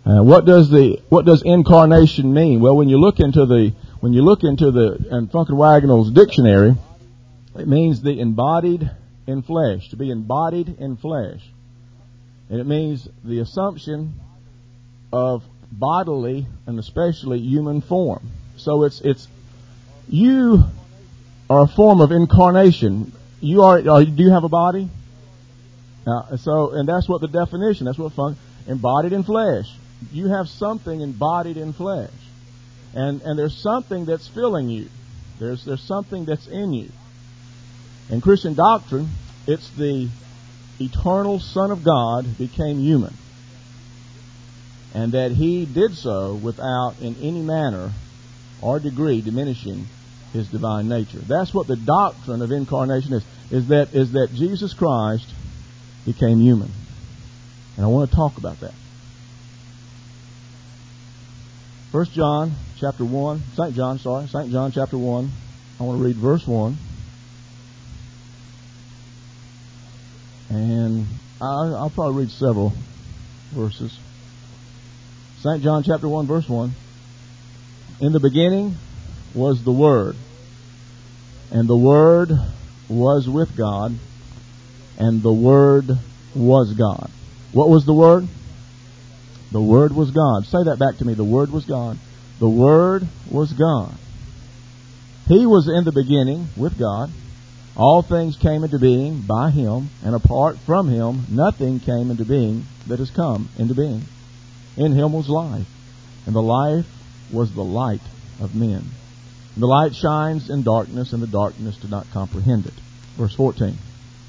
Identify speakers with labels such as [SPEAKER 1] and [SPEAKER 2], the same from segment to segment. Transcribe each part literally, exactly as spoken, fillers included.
[SPEAKER 1] Uh, what does the what does incarnation mean? Well, when you look into the when you look into the and Funkin Wagnall's dictionary, it means the embodied in flesh, to be embodied in flesh, and it means the assumption of bodily and especially human form. So it's it's you are a form of incarnation. You are, are do you have a body? Uh, so and that's what the definition. That's what fun, embodied in flesh. You have something embodied in flesh. And and there's something that's filling you. There's there's something that's in you. In Christian doctrine, it's the eternal Son of God became human. And that He did so without in any manner or degree diminishing His divine nature. That's what the doctrine of incarnation is. Is that is that Jesus Christ became human. And I want to talk about that. First John chapter one, Saint John, sorry, Saint John chapter one. I want to read verse one. And I'll, I'll probably read several verses. Saint John chapter one, verse one. In the beginning was the Word, and the Word was with God, and the Word was God. What was the Word? The Word was God. Say that back to me. The Word was God. The Word was God. He was in the beginning with God. All things came into being by Him, and apart from Him, nothing came into being that has come into being. In Him was life, and the life was the light of men. And the light shines in darkness, and the darkness did not comprehend it. Verse fourteen.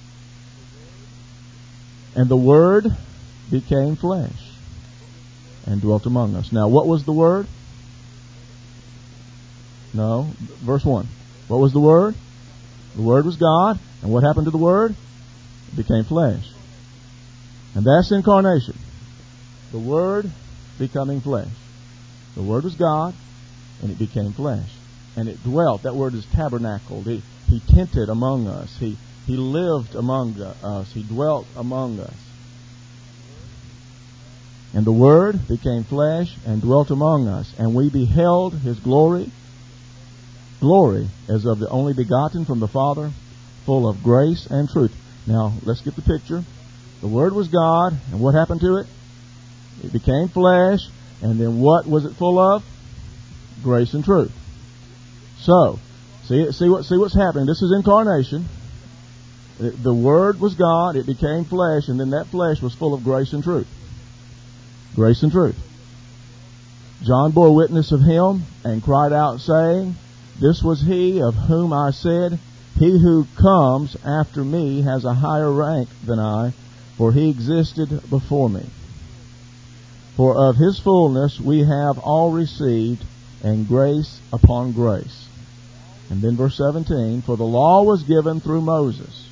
[SPEAKER 1] And the Word became flesh and dwelt among us. Now, what was the Word? No. Verse one. What was the Word? The Word was God. And what happened to the Word? It became flesh. And that's incarnation. The Word becoming flesh. The Word was God, and it became flesh. And it dwelt. That word is tabernacled. He, he tented among us. He, he lived among us. He dwelt among us. And the Word became flesh and dwelt among us. And we beheld His glory, glory as of the only begotten from the Father, full of grace and truth. Now, let's get the picture. The Word was God, and what happened to it? It became flesh, and then what was it full of? Grace and truth. So, see, see what see what's happening. This is incarnation. The, the Word was God, it became flesh, and then that flesh was full of grace and truth. Grace and truth. John bore witness of Him and cried out, saying, This was He of whom I said, He who comes after me has a higher rank than I, for He existed before me. For of His fullness we have all received, and grace upon grace. And then verse seventeen, For the law was given through Moses.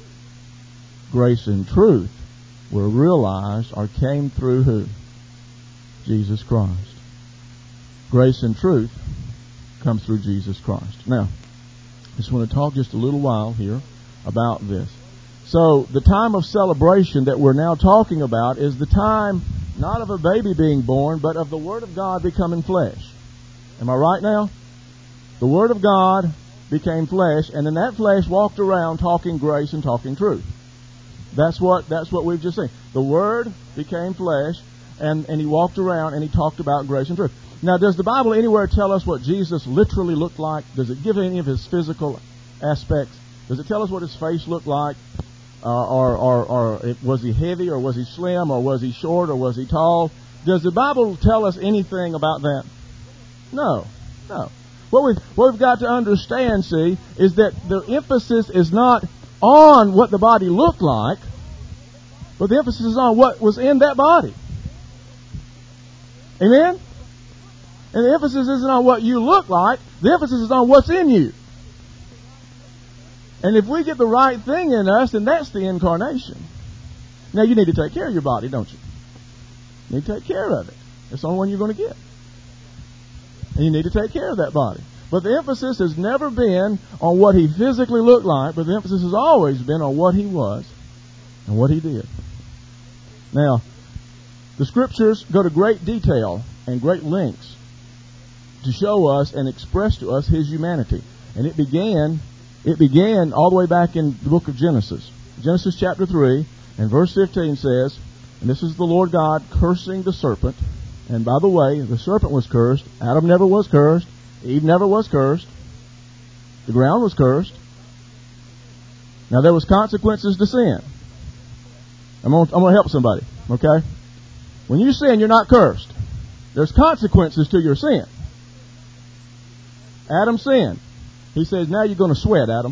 [SPEAKER 1] Grace and truth were realized or came through who? Jesus Christ. Grace and truth comes through Jesus Christ. Now, I just want to talk just a little while here about this. So, the time of celebration that we're now talking about is the time not of a baby being born, but of the Word of God becoming flesh. Am I right now? The Word of God became flesh, and then that flesh walked around talking grace and talking truth. That's what that's what we've just seen. The Word became flesh, and, and He walked around and He talked about grace and truth. Now, does the Bible anywhere tell us what Jesus literally looked like? Does it give any of His physical aspects? Does it tell us what His face looked like? Uh, or, or, or was He heavy, or was He slim, or was He short, or was He tall? Does the Bible tell us anything about that? No, no. What we've, what we've got to understand, see, is that the emphasis is not on what the body looked like, but the emphasis is on what was in that body. Amen? And the emphasis isn't on what you look like. The emphasis is on what's in you. And if we get the right thing in us, then that's the incarnation. Now, you need to take care of your body, don't you? You need to take care of it. It's the only one you're going to get. And you need to take care of that body. But the emphasis has never been on what He physically looked like, but the emphasis has always been on what He was and what He did. Now, The Scriptures go to great detail and great lengths to show us and express to us His humanity. And it began, it began all the way back in the book of Genesis. Genesis chapter three and verse fifteen says, and this is the Lord God cursing the serpent. And by the way, the serpent was cursed. Adam never was cursed. Eve never was cursed. The ground was cursed. Now there was consequences to sin. I'm going I'm to help somebody, okay? When you sin, you're not cursed. There's consequences to your sin. Adam sinned. He says, now you're going to sweat, Adam.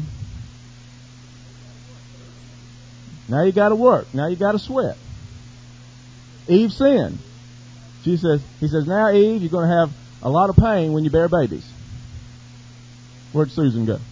[SPEAKER 1] Now you got to work. Now you got to sweat. Eve sinned. She says, he says, now Eve, you're going to have a lot of pain when you bear babies. Where'd Susan go?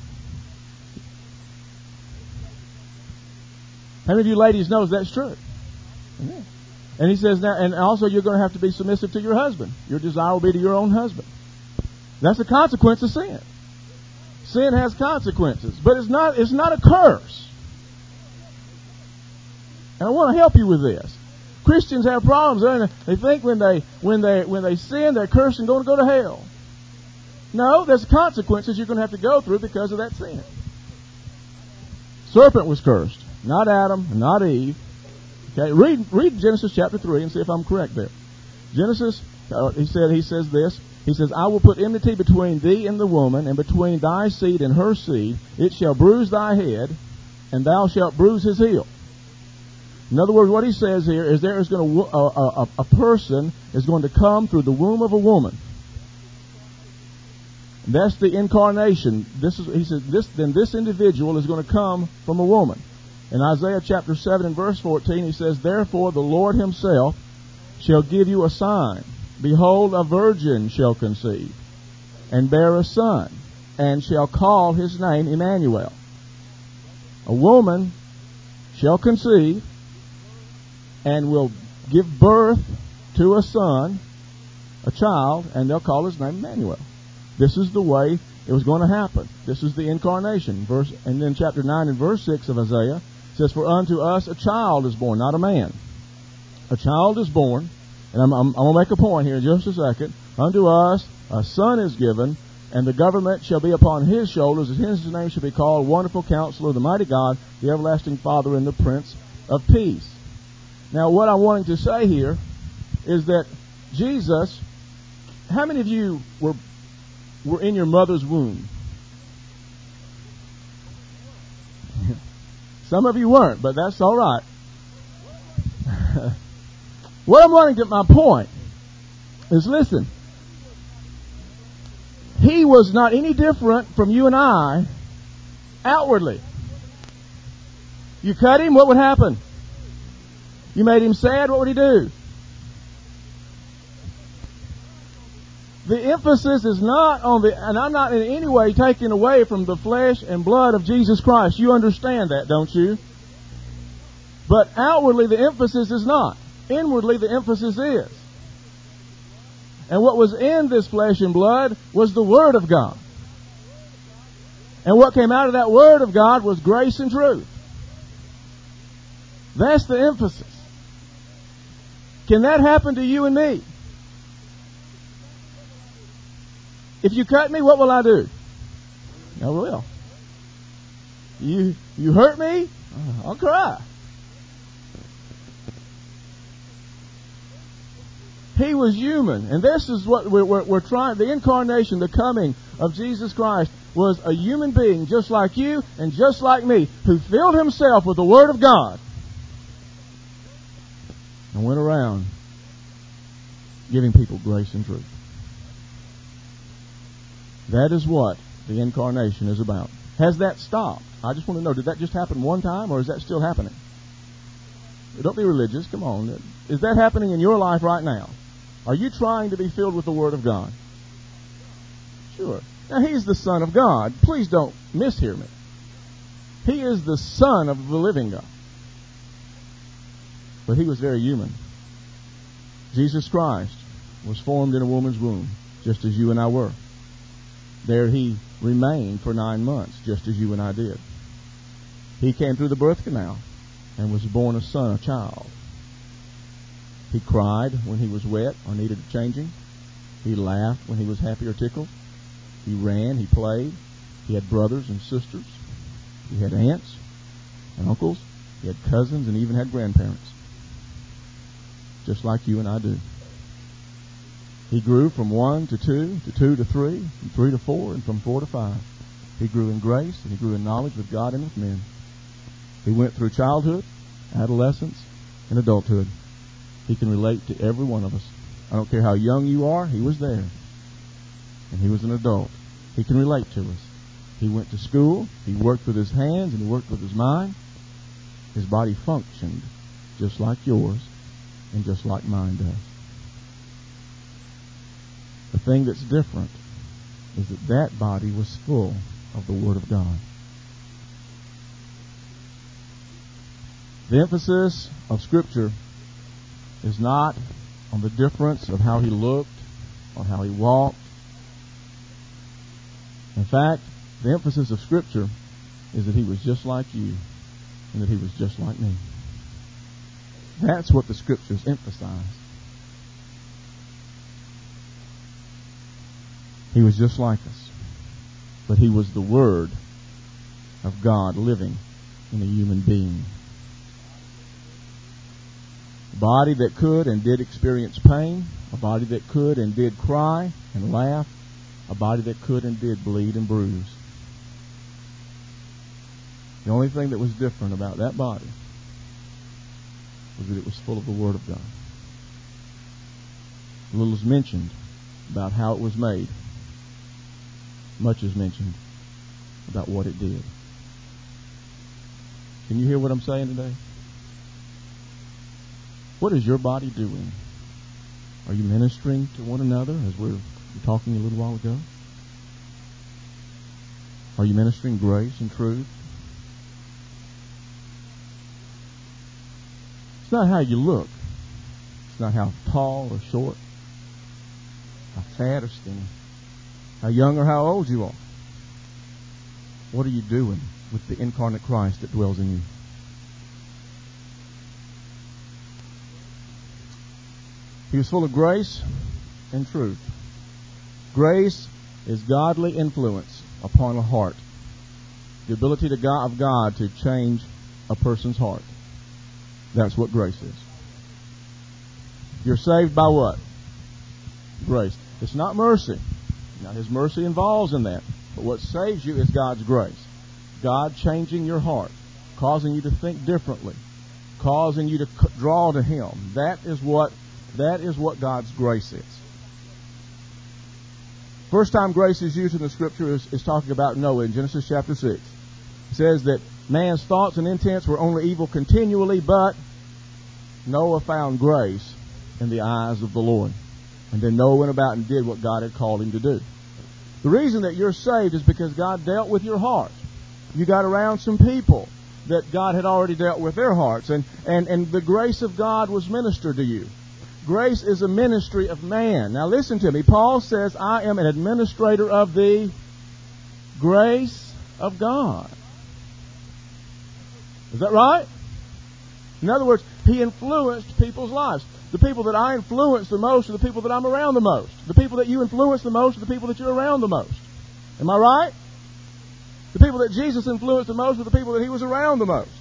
[SPEAKER 1] How many of you ladies knows that's true? Amen. And he says now, and also you're going to have to be submissive to your husband. Your desire will be to your own husband. That's the consequence of sin. Sin has consequences, but it's not, it's not a curse. And I want to help you with this. Christians have problems. They think when they when they when they sin, they're cursed and going to go to hell. No, there's consequences you're going to have to go through because of that sin. Serpent was cursed, not Adam, not Eve. Okay, read read Genesis chapter three and see if I'm correct there. Genesis, uh, he said he says this. He says, I will put enmity between thee and the woman, and between thy seed and her seed. It shall bruise thy head, and thou shalt bruise his heel. In other words, what he says here is there is going to a, a, a person is going to come through the womb of a woman. And that's the incarnation. This is he says this then this individual is going to come from a woman. In Isaiah chapter seven and verse fourteen, he says, therefore the Lord himself shall give you a sign. Behold, a virgin shall conceive, and bear a son, and shall call his name Emmanuel. A woman shall conceive, and will give birth to a son, a child, and they'll call his name Emmanuel. This is the way it was going to happen. This is the incarnation. Verse, and then chapter nine and verse six of Isaiah says, for unto us a child is born, not a man. A child is born. And I'm, I'm, I'm going to make a point here in just a second. Unto us a son is given, and the government shall be upon his shoulders, and his name shall be called Wonderful Counselor, the Mighty God, the Everlasting Father, and the Prince of Peace. Now, what I'm wanting to say here is that Jesus, how many of you were were in your mother's womb? Some of you weren't, but that's all right. What I'm wanting to, my point is, listen, he was not any different from you and I outwardly. You cut him, what would happen? You made him sad, what would he do? The emphasis is not on the, and I'm not in any way taking away from the flesh and blood of Jesus Christ. You understand that, don't you? But outwardly the emphasis is not. Inwardly the emphasis is. And what was in this flesh and blood was the Word of God. And what came out of that Word of God was grace and truth. That's the emphasis. Can that happen to you and me? If you cut me, what will I do? I will. You you hurt me, I'll cry. He was human, and this is what we're, we're, we're trying. The incarnation, the coming of Jesus Christ, was a human being just like you and just like me, who filled himself with the Word of God and went around giving people grace and truth. That is what the incarnation is about. Has that stopped? I just want to know, did that just happen one time, or is that still happening? Don't be religious. Come on. Is that happening in your life right now? Are you trying to be filled with the Word of God? Sure. Now, He's the Son of God. Please don't mishear me. He is the Son of the living God. But He was very human. Jesus Christ was formed in a woman's womb, just as you and I were. There He remained for nine months, just as you and I did. He came through the birth canal and was born a son, a child. He cried when he was wet or needed changing. He laughed when he was happy or tickled. He ran, he played. He had brothers and sisters. He had aunts and uncles. He had cousins and even had grandparents. Just like you and I do. He grew from one to two, to two to three, from three to four, and from four to five. He grew in grace, and he grew in knowledge with God and with men. He went through childhood, adolescence, and adulthood. He can relate to every one of us. I don't care how young you are, he was there. And he was an adult. He can relate to us. He went to school, he worked with his hands, and he worked with his mind. His body functioned just like yours and just like mine does. The thing that's different is that that body was full of the Word of God. The emphasis of Scripture is not on the difference of how he looked or how he walked. In fact, the emphasis of Scripture is that he was just like you and that he was just like me. That's what the Scriptures emphasize. He was just like us, but he was the Word of God living in a human being. A body that could and did experience pain, a body that could and did cry and laugh, a body that could and did bleed and bruise. The only thing that was different about that body was that it was full of the Word of God. Little is mentioned about how it was made. Much is mentioned about what it did. Can you hear what I'm saying today? What is your body doing? Are you ministering to one another as we were talking a little while ago? Are you ministering grace and truth? It's not how you look. It's not how tall or short, how fat or skinny, how young or how old you are. What are you doing with the incarnate Christ that dwells in you? He was full of grace and truth. Grace is godly influence upon a heart. The ability to God, of God to change a person's heart. That's what grace is. You're saved by what? Grace. It's not mercy. Now, His mercy involves in that. But what saves you is God's grace. God changing your heart, causing you to think differently, causing you to draw to Him. That is what that is what God's grace is. First time grace is used in the Scripture is, is talking about Noah in Genesis chapter six. It says that man's thoughts and intents were only evil continually, but Noah found grace in the eyes of the Lord. And then Noah went about and did what God had called him to do. The reason that you're saved is because God dealt with your heart. You got around some people that God had already dealt with their hearts, and, and, and the grace of God was ministered to you. Grace is a ministry of man. Now listen to me. Paul says, I am an administrator of the grace of God. Is that right? In other words, he influenced people's lives. The people that I influence the most are the people that I'm around the most. The people that you influence the most are the people that you're around the most. Am I right? The people that Jesus influenced the most are the people that He was around the most.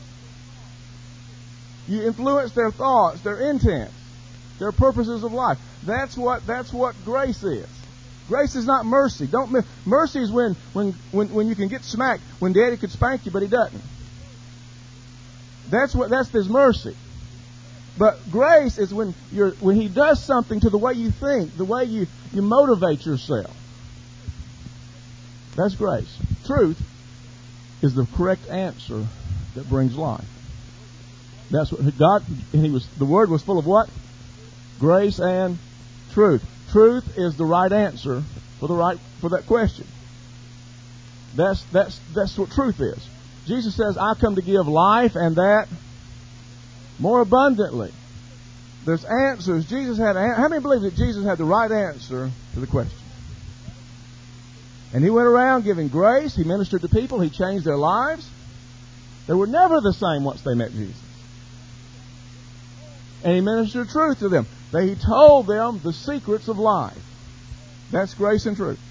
[SPEAKER 1] You influence their thoughts, their intents, their purposes of life. That's what that's what grace is. Grace is not mercy. Don't mercy is when when when, when you can get smacked, when Daddy could spank you, but He doesn't. That's what that's His mercy. But grace is when you're when He does something to the way you think, the way you, you motivate yourself. That's grace. Truth is the correct answer that brings life. That's what God and He was the Word was full of what? Grace and truth. Truth is the right answer for the right for that question. That's that's that's what truth is. Jesus says, I come to give life and that more abundantly. There's answers. Jesus had. How many believe that Jesus had the right answer to the question? And He went around giving grace. He ministered to people. He changed their lives. They were never the same once they met Jesus. and He ministered truth to them. That He told them the secrets of life. That's grace and truth.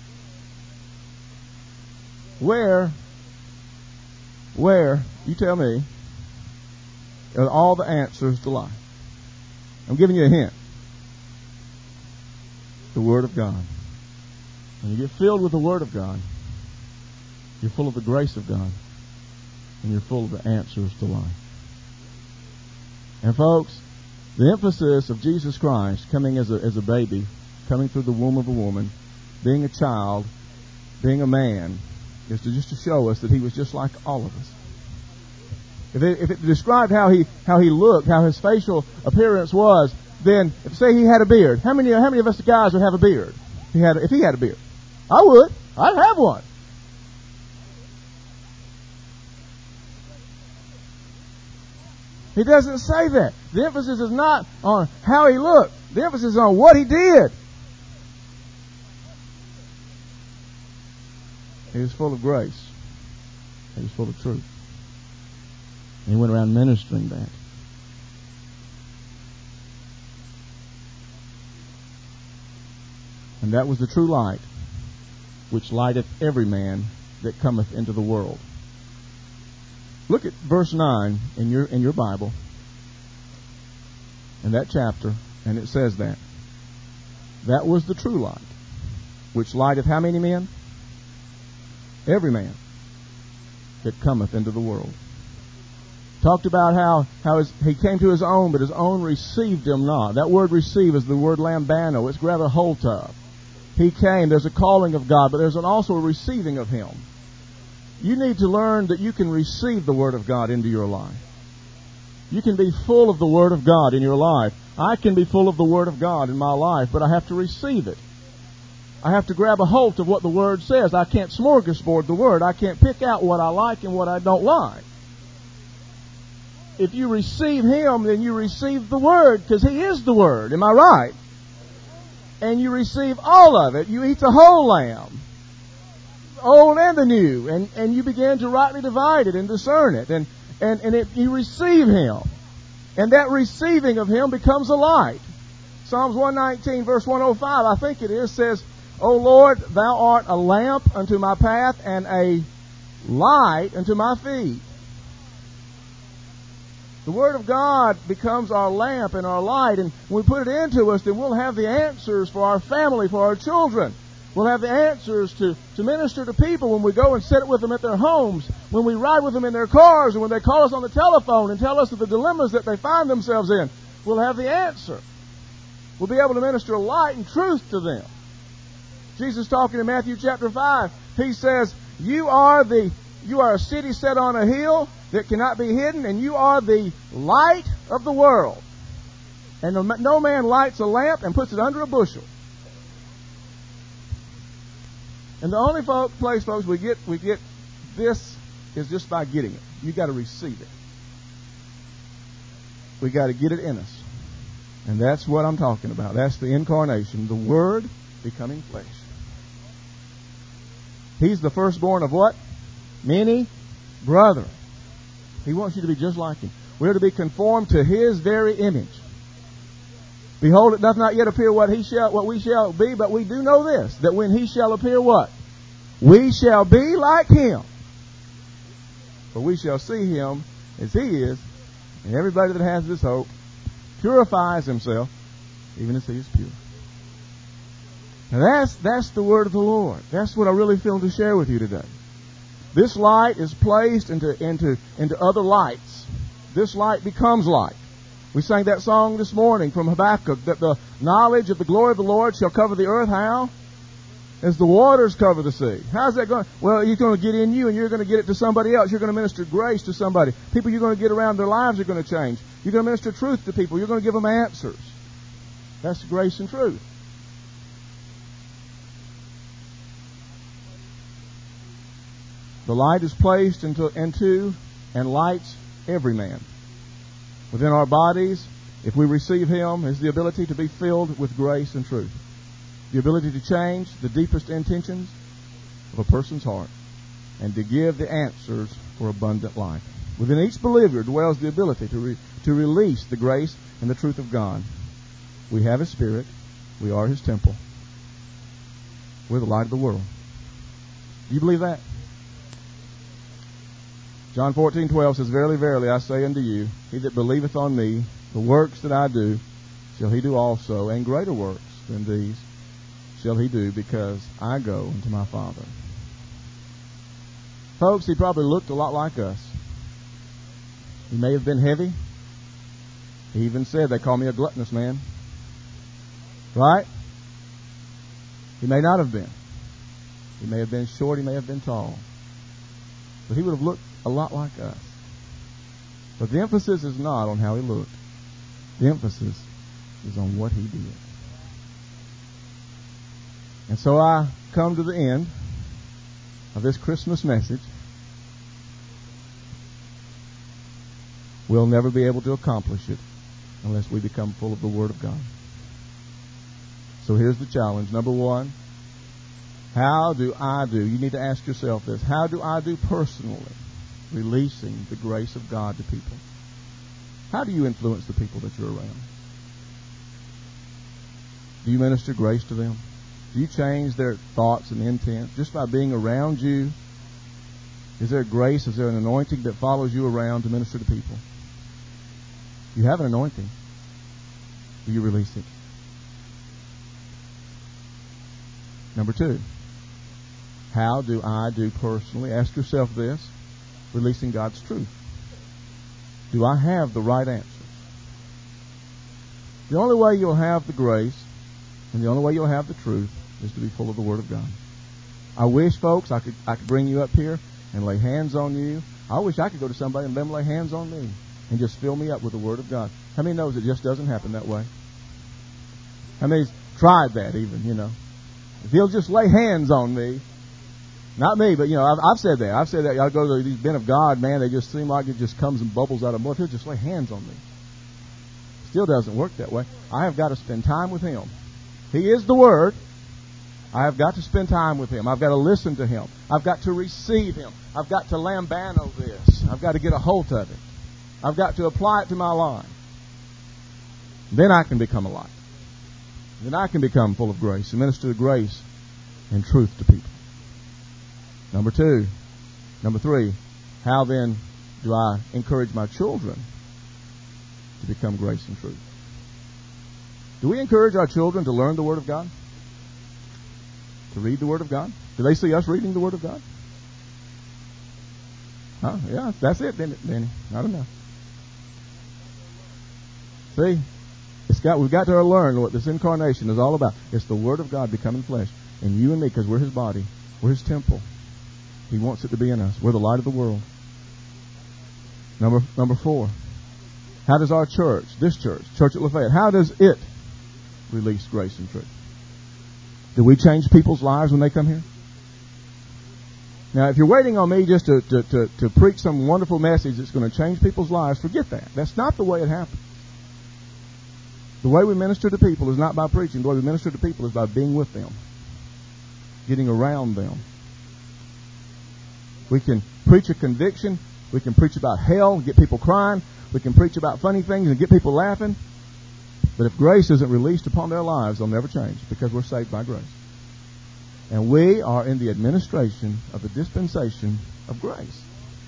[SPEAKER 1] Where, where, you tell me, are all the answers to life? I'm giving you a hint. The Word of God. When you get filled with the Word of God, you're full of the grace of God, and you're full of the answers to life. And folks, the emphasis of Jesus Christ coming as a, as a baby, coming through the womb of a woman, being a child, being a man, is to just to show us that He was just like all of us. If it, if it described how he how he looked, how His facial appearance was, then if say He had a beard, how many how many of us guys would have a beard? If he had if He had a beard, I would. I'd have one. He doesn't say that. The emphasis is not on how He looked. The emphasis is on what He did. He was full of grace. He was full of truth. And He went around ministering that. And that was the true light, which lighteth every man that cometh into the world. Look at verse nine in your in your Bible, in that chapter, and it says that. That was the true light, which lighteth how many men? Every man that cometh into the world. Talked about how, how his, he came to His own, but His own received Him not. That word receive is the word lambano. It's grab a hold of. He came. There's a calling of God, but there's an also a receiving of Him. You need to learn that you can receive the Word of God into your life. You can be full of the Word of God in your life. I can be full of the Word of God in my life, but I have to receive it. I have to grab a hold of what the Word says. I can't smorgasbord the Word. I can't pick out what I like and what I don't like. If you receive Him, then you receive the Word, because He is the Word. Am I right? And you receive all of it. You eat the whole lamb, old and the new, and, and you begin to rightly divide it and discern it, and and and it, you receive Him, and that receiving of Him becomes a light. Psalms one nineteen, verse one oh five, I think it is, says, O Lord, Thou art a lamp unto my path and a light unto my feet. The Word of God becomes our lamp and our light, and when we put it into us, then we'll have the answers for our family, for our children. We'll have the answers to, to minister to people when we go and sit with them at their homes, when we ride with them in their cars, and when they call us on the telephone and tell us of the dilemmas that they find themselves in. We'll have the answer. We'll be able to minister light and truth to them. Jesus talking in Matthew chapter five, He says, You are the you are a city set on a hill that cannot be hidden, and you are the light of the world. And no, no man lights a lamp and puts it under a bushel. And the only folk, place, folks, we get we get this is just by getting it. You got to receive it. We got to get it in us, and that's what I'm talking about. That's the incarnation, the Word becoming flesh. He's the firstborn of what? Many brethren. He wants you to be just like Him. We're to be conformed to His very image. Behold, it doth not yet appear what he shall, what we shall be, but we do know this, that when He shall appear, what? We shall be like Him. For we shall see Him as He is, and everybody that has this hope purifies himself, even as He is pure. Now that's that's the word of the Lord. That's what I really feel to share with you today. This light is placed into into into other lights. This light becomes light. We sang that song this morning from Habakkuk, that the knowledge of the glory of the Lord shall cover the earth. How? As the waters cover the sea. How's that going? Well, He's going to get in you, and you're going to get it to somebody else. You're going to minister grace to somebody. People you're going to get around, their lives are going to change. You're going to minister truth to people. You're going to give them answers. That's grace and truth. The light is placed into, into and lights every man. Within our bodies, if we receive Him, is the ability to be filled with grace and truth. The ability to change the deepest intentions of a person's heart and to give the answers for abundant life. Within each believer dwells the ability to, re, to release the grace and the truth of God. We have His Spirit. We are His temple. We're the light of the world. Do you believe that? John fourteen twelve says, Verily, verily, I say unto you, he that believeth on me, the works that I do, shall he do also, and greater works than these shall he do, because I go unto my Father. Folks, he probably looked a lot like us. He may have been heavy. He even said, they call me a gluttonous man. Right? He may not have been. He may have been short, he may have been tall. But he would have looked a lot like us. But the emphasis is not on how he looked. The emphasis is on what he did. And so I come to the end of this Christmas message. We'll never be able to accomplish it unless we become full of the Word of God. So here's the challenge. Number one, how do I do? You need to ask yourself this. How do I do personally releasing the grace of God to people? How do you influence the people that you're around? Do you minister grace to them? Do you change their thoughts and intent just by being around you? Is there grace? Is there an anointing that follows you around to minister to people? You have an anointing. Do you release it? Number two, how do I do personally? Ask yourself this, releasing God's truth. Do I have the right answers? The only way you'll have the grace and the only way you'll have the truth is to be full of the Word of God. I wish, folks, I could I could bring you up here and lay hands on you. I wish I could go to somebody and let them lay hands on me and just fill me up with the Word of God. How many knows it just doesn't happen that way? How many's tried that even, you know? If he'll just lay hands on me, not me, but, you know, I've, I've said that. I've said that. I go to these men of God, man, they just seem like it just comes and bubbles out of them. If he'll just lay hands on me. Still doesn't work that way. I have got to spend time with Him. He is the Word. I have got to spend time with Him. I've got to listen to Him. I've got to receive Him. I've got to lambano this. I've got to get a hold of it. I've got to apply it to my life. Then I can become a light. Then I can become full of grace and minister grace and truth to people. Number two. Number three. How then do I encourage my children to become grace and truth? Do we encourage our children to learn the Word of God? To read the Word of God? Do they see us reading the Word of God? Huh? Yeah, that's it, isn't it, Danny? I don't know. See? It's got, we've got to learn what this incarnation is all about. It's the Word of God becoming flesh. And you and me, because we're His body. We're His temple. He wants it to be in us. We're the light of the world. Number number four. How does our church, this church, Church at Lafayette, how does it release grace and truth? Do we change people's lives when they come here? Now, if you're waiting on me just to, to, to, to preach some wonderful message that's going to change people's lives, forget that. That's not the way it happens. The way we minister to people is not by preaching. The way we minister to people is by being with them, getting around them. We can preach a conviction. We can preach about hell and get people crying. We can preach about funny things and get people laughing. But if grace isn't released upon their lives, they'll never change because we're saved by grace. And we are in the administration of the dispensation of grace.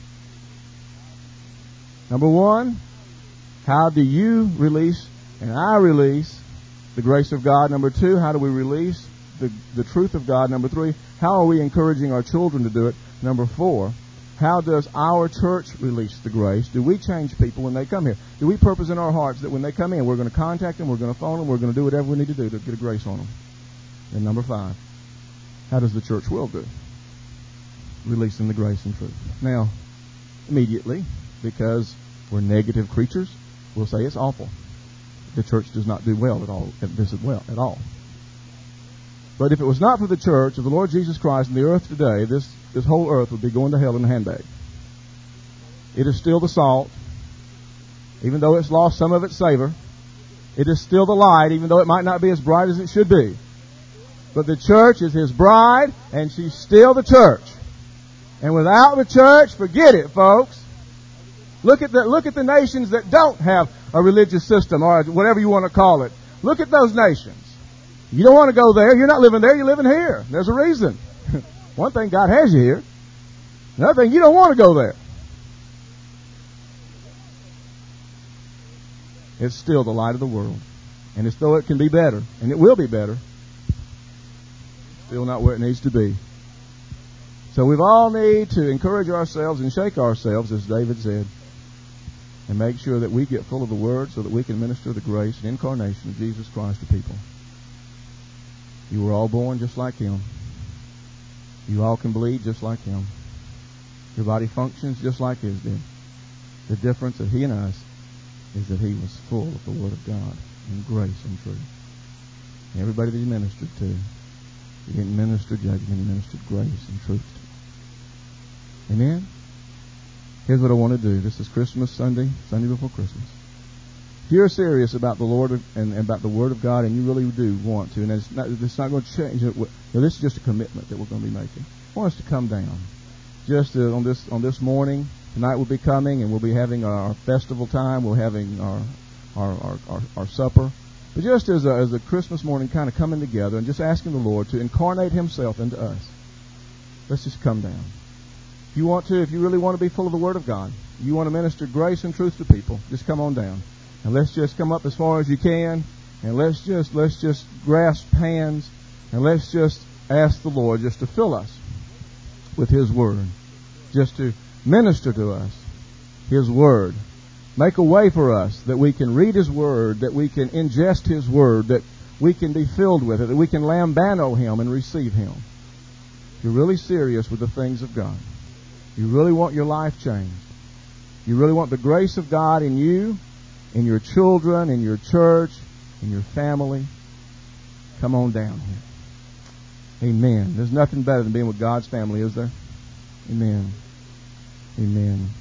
[SPEAKER 1] Number one, how do you release and I release the grace of God? Number two, how do we release the, the truth of God? Number three, how are we encouraging our children to do it? Number four, how does our church release the grace? Do we change people when they come here? Do we purpose in our hearts that when they come in, we're going to contact them, we're going to phone them, we're going to do whatever we need to do to get a grace on them? And number five, how does the church will do? Releasing the grace and truth. Now, immediately, because we're negative creatures, we'll say it's awful. The church does not do well at all, at this well at all. But if it was not for the church of the Lord Jesus Christ and the earth today, this, this whole earth would be going to hell in a handbag. It is still the salt, even though it's lost some of its savor. It is still the light, even though it might not be as bright as it should be. But the church is His bride, and she's still the church. And without the church, forget it, folks. Look at the look at the nations that don't have a religious system or whatever you want to call it. Look at those nations. You don't want to go there. You're not living there. You're living here. There's a reason. One thing, God has you here. Another thing, you don't want to go there. It's still the light of the world. And as though it can be better, and it will be better, still not where it needs to be. So we all need to encourage ourselves and shake ourselves, as David said, and make sure that we get full of the Word so that we can minister the grace and incarnation of Jesus Christ to people. You were all born just like Him. You all can bleed just like Him. Your body functions just like His did. The difference of He and us is that He was full of the Word of God and grace and truth. And everybody that He ministered to, He didn't minister judgment, He ministered grace and truth to. Amen? Here's what I want to do. This is Christmas Sunday, Sunday before Christmas. If you're serious about the Lord and, and about the Word of God, and you really do want to, and it's not, it's not going to change it. Now, this is just a commitment that we're going to be making. I want us to come down. Just uh, on this on this morning, tonight we'll be coming, and we'll be having our festival time. We're having our our, our, our, our supper. But just as a, as a Christmas morning, kind of coming together and just asking the Lord to incarnate Himself into us. Let's just come down. If you want to, if you really want to be full of the Word of God, you want to minister grace and truth to people, just come on down. And let's just come up as far as you can, and let's just let's just grasp hands, and let's just ask the Lord just to fill us with His Word, just to minister to us His Word. Make a way for us that we can read His Word, that we can ingest His Word, that we can be filled with it, that we can lambano Him and receive Him. If you're really serious with the things of God, you really want your life changed, you really want the grace of God in you, in your children, in your church, in your family, come on down here. Amen. There's nothing better than being with God's family, is there? Amen. Amen.